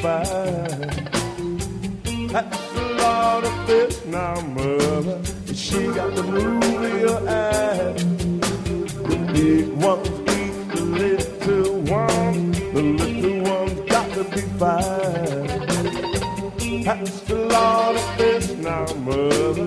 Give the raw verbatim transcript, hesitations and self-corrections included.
fine. That's a lot of fish now, mother. She got the movie eyes, the big ones.